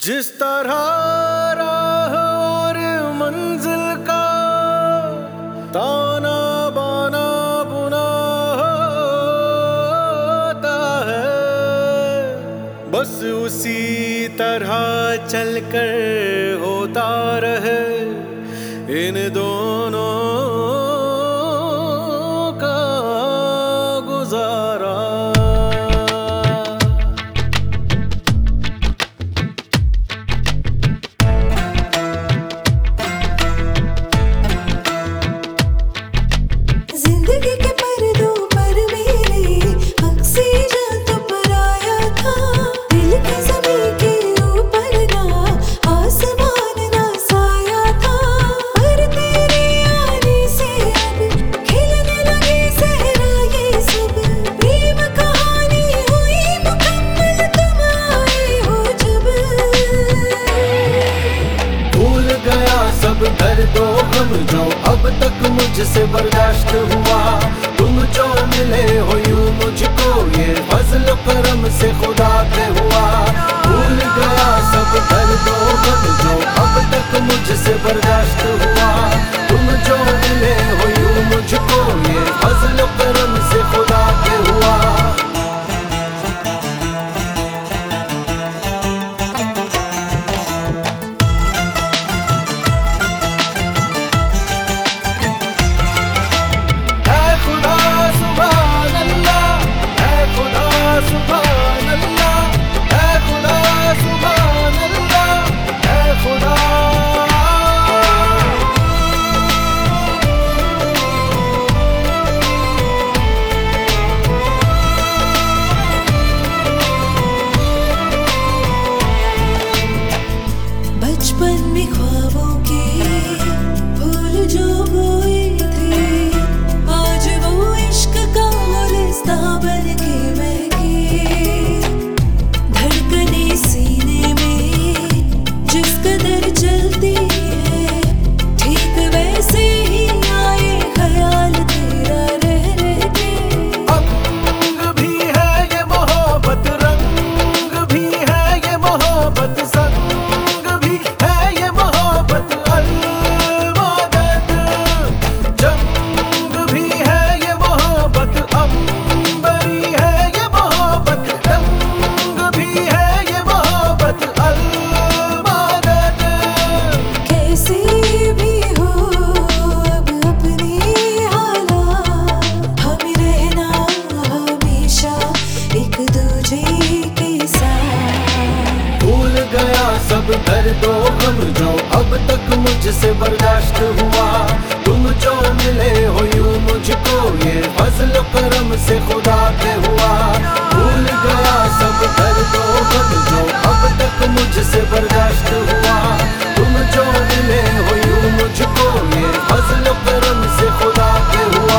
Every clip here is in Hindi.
जिस तरह राह और मंजिल का ताना बाना बुना होता है, बस उसी तरह चलकर होता रहे इन दोनों का गुजारा। कर दो हम जो अब तक मुझसे बर्दाश्त हुआ, तुम जो मिले हो यूं मुझको ये फजल करम से खुदा पे हुआ। भूल गया सब कर दो हम जो अब तक मुझसे बर्दाश्त हुआ, तुम जो मिले हो यूं मुझको ये फजल करम से खुदा पे हुआ। बचपन में ख्वाबों के फूल जो बोए थे, आज वो इश्क का गुलिस्तां बन के महके। धड़कने सीने में जिस कदर चलती है, ठीक वैसे ही आए ख्याल तेरा रह रह के। अंग भी है ये मोहब्बत, रंग भी है ये मोहब्बत, संग सब कर दो हम जो अब तक मुझसे बर्दाश्त हुआ, तुम जो मिले हो यूं मुझको ये फजल करम से खुदा पे हुआ। भूल गया सब कर दो हम जो अब तक मुझसे बर्दाश्त हुआ, तुम जो मिले हो यूं मुझको ये फजल करम से खुदा पे हुआ।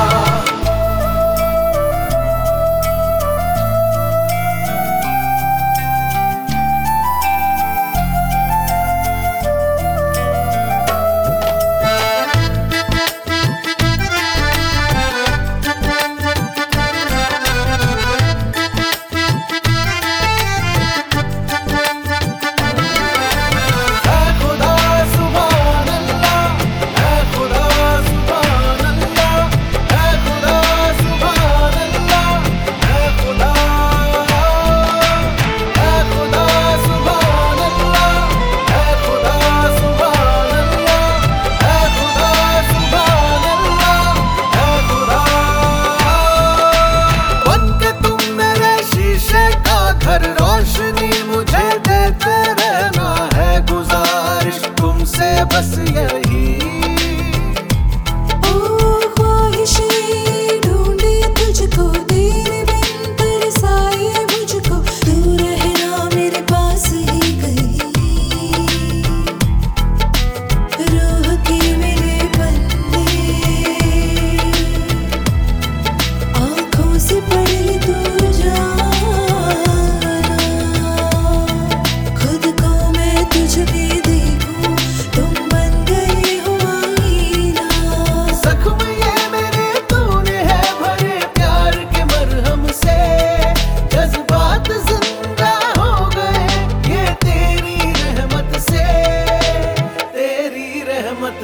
हर रोशनी मुझे देते रहना है, गुजारिश तुमसे बस यही। ओ ख्वाहिशें ढूंढे तुझको, तेरे बिन तरसाए मुझको, तू रहना मेरे पास ही कहीं। रूह के मेरे पन्ने आँखों से पढ़ ले तू जा, तुझ में देखूं तुम बंद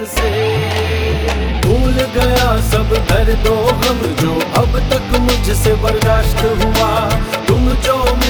से। भूल गया सब दर्दो गम जो अब तक मुझसे बर्दाश्त हुआ, तुम जो